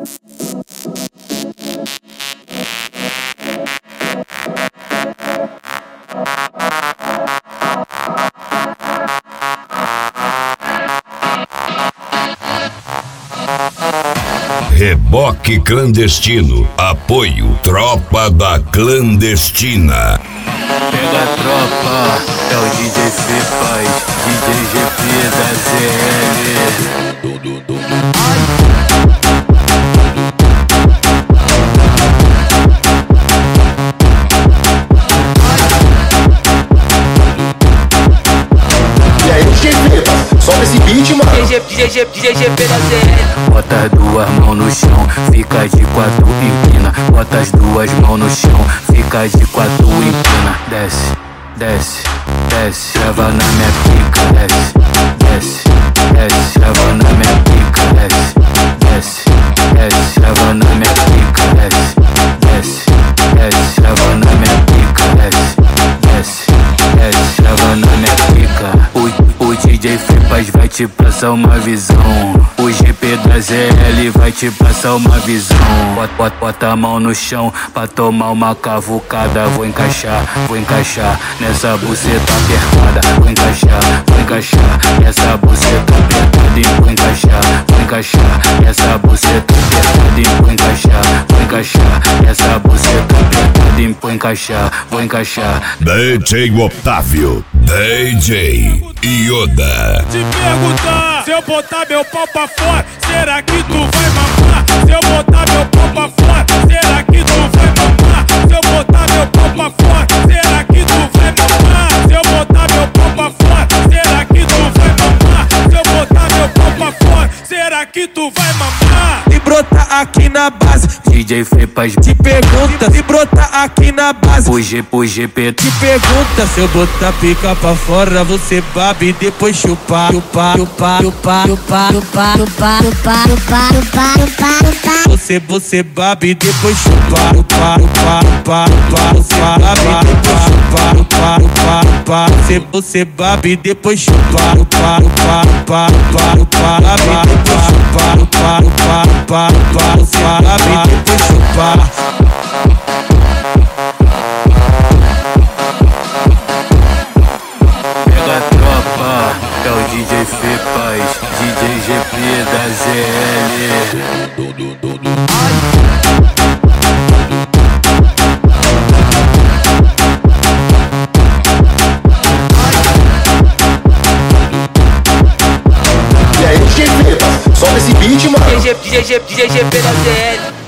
Reboque Clandestino. Apoio Tropa da Clandestina. Pega a tropa, é o DJ Fepas, DJ GP da ZL. E aí, DJ Fepas, sobe esse beat, mano. DJ GP da ZL. Bota as duas mãos no chão, fica de quatro, empina. Bota as duas mãos no chão, fica de quatro, empina. Desce, desce, desce, leva na minha pica. Desce, desce, desce, leva na minha pica. Desce, desce, desce, leva na minha pica. Desce, desce, desce, leva na minha pica. Desce, desce, desce, leva na minha pica. O DJ Fepas vai te passar uma visão. O GP da ZL vai te passar uma visão. Bota a mão no chão pra tomar uma cavucada. Vou encaixar nessa buceta apertada. Vou encaixar nessa buceta apertada. E vou encaixar nessa buceta apertada. E vou encaixar nessa buceta apertada. E vou encaixar. DJ Otávio, DJ Yoda. Te perguntar, se eu botar meu pau pra fora, será que tu vai mamar? Se eu botar meu pau pra fora, será que tu vai mamar? Se eu botar meu pau pra fora, será que tu vai mamar? Se eu botar meu pau pra fora, será que tu vai mamar? Se eu botar meu pau pra fora, será que tu vai mamar? Se brotar aqui na base, DJ Fepas te pergunta. Se brotar aqui na base, o GP te pergunta. Se eu botar pica pra fora, você babe e depois chupar. Você babe e depois chupar. Você babe e depois chupar. Você babe e depois chupar. Você babe e depois chupar. Pega a tropa, é o DJ Fepas, DJ GP da ZL. E aí, DJ Fepas, sobe esse beat, mano. DJ GP da ZL.